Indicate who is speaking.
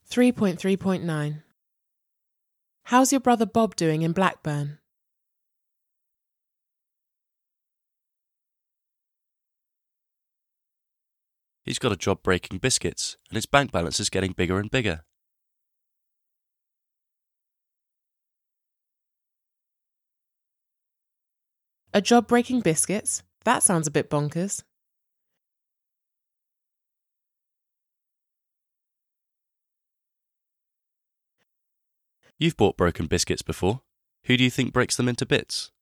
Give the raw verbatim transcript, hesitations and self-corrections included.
Speaker 1: three point three point nine. How's your brother Bob doing in Blackburn?
Speaker 2: He's got a job breaking biscuits, and his bank balance is getting bigger and bigger.
Speaker 1: A job breaking biscuits? That sounds a bit bonkers.
Speaker 2: You've bought broken biscuits before. Who do you think breaks them into bits?